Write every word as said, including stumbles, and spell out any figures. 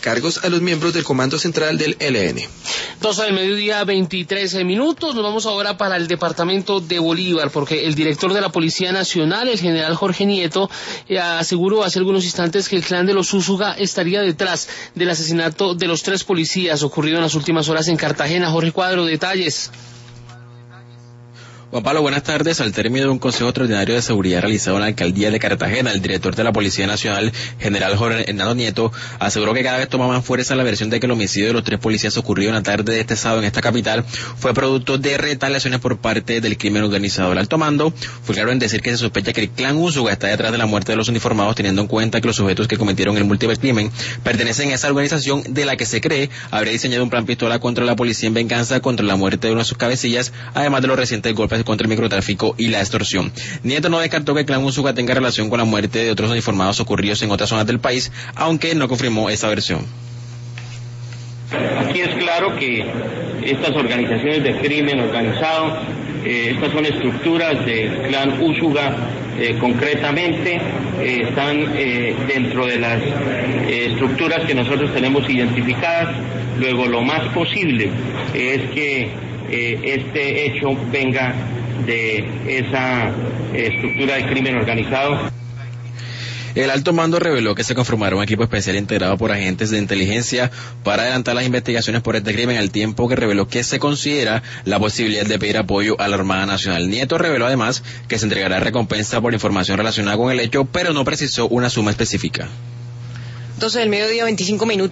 cargos a los miembros del Comando Central del E L N. doce del mediodía, veintitrés minutos. Nos vamos ahora para el departamento de Bolívar, porque el director de la Policía Nacional, el general Jorge Nieto, eh, aseguró hace algunos instantes que el clan de los Úsuga estaría detrás del asesinato de los tres policías ocurrido en las últimas horas en Cartagena. Jorge Cuadro, detalles. Juan Pablo, buenas tardes. Al término de un consejo extraordinario de seguridad realizado en la alcaldía de Cartagena, el director de la Policía Nacional, general Jorge Hernando Nieto, aseguró que cada vez toma más fuerza la versión de que el homicidio de los tres policías ocurrido en la tarde de este sábado en esta capital fue producto de retaliaciones por parte del crimen organizado. El alto mando fue claro en decir que se sospecha que el clan Úsuga está detrás de la muerte de los uniformados, teniendo en cuenta que los sujetos que cometieron el múltiple crimen pertenecen a esa organización de la que se cree habría diseñado un plan pistola contra la policía en venganza contra la muerte de uno de sus cabecillas, además de los recientes golpes contra el microtráfico y la extorsión. Nieto no descartó que el clan Úsuga tenga relación con la muerte de otros uniformados ocurridos en otras zonas del país, aunque no confirmó esa versión. Aquí es claro que estas organizaciones de crimen organizado, eh, estas son estructuras del clan Úsuga, eh, concretamente eh, están eh, dentro de las eh, estructuras que nosotros tenemos identificadas. Luego, lo más posible es que eh, este hecho venga de esa estructura de crimen organizado. El alto mando reveló que se conformará un equipo especial integrado por agentes de inteligencia para adelantar las investigaciones por este crimen, al tiempo que reveló que se considera la posibilidad de pedir apoyo a la Armada Nacional. Nieto reveló además que se entregará recompensa por información relacionada con el hecho, pero no precisó una suma específica. doce del mediodía, veinticinco minutos.